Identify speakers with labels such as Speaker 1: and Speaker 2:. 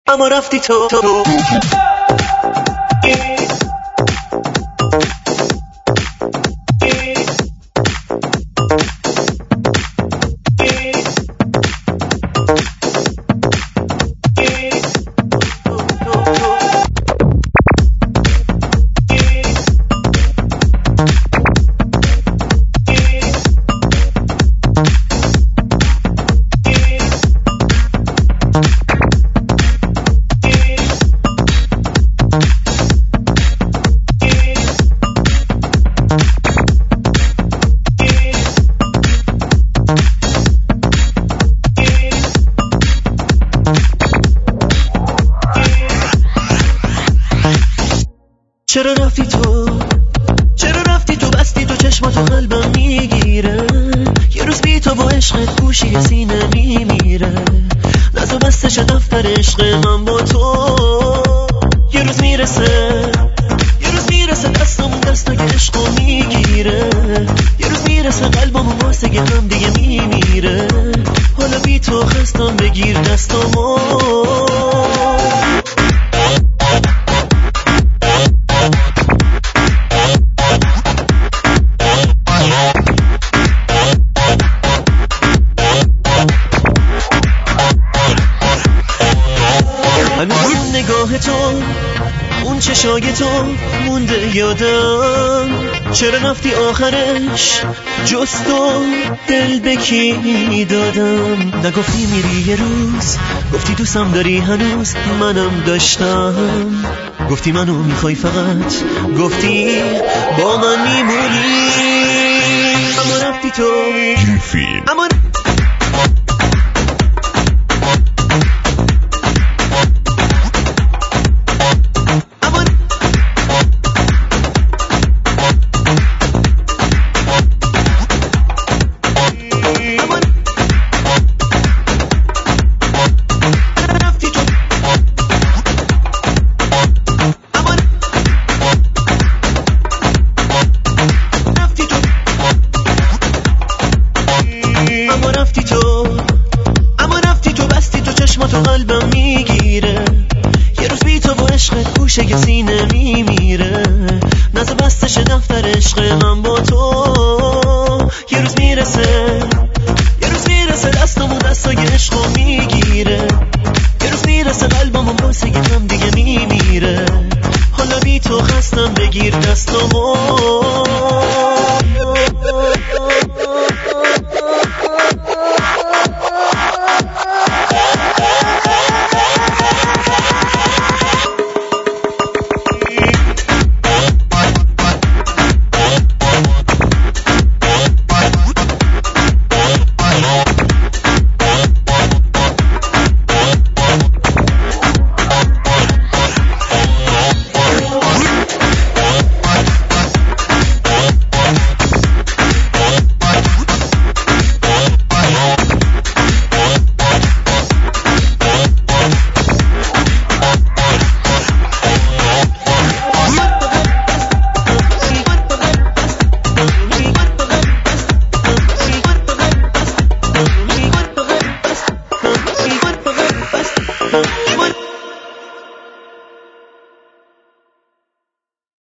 Speaker 1: اما رفتی تو چرا رفتی تو؟ چرا رفتی تو؟ بستی تو چشماتو قلبم میگیره، یه روز بی تو با عشقت گوشی سینه میمیره، نزو بستش دفتر عشق من با تو، یه روز میرسه دستمون دستای عشقو میگیره، یه روز میرسه قلبمون واسه هم دیگه میمیره، حالا بی تو خستم بگیر دستمو. هنوز نگاه تو، اون چشای تو مونده یادم، چرا رفتی آخرش جز تو دل به کی دادم؟ نگفتی میری یه روز، گفتی دوستم داری هنوز، منم داشتم، گفتی منو میخوای فقط، گفتی با من میمونی، اما رفتی تو اما رفتی تو بستی تو چشماتو قلبم میگیره، یه روز بی تو با عشقت گوشه سینه میمیره، نزو بستش دفتر عشق من با تو، یه روز میرسه دستمون دستای عشقو میگیره، یه روز میرسه قلبمون واسه هم دیگه میمیره، حالا بی تو خستم بگیر دستمو.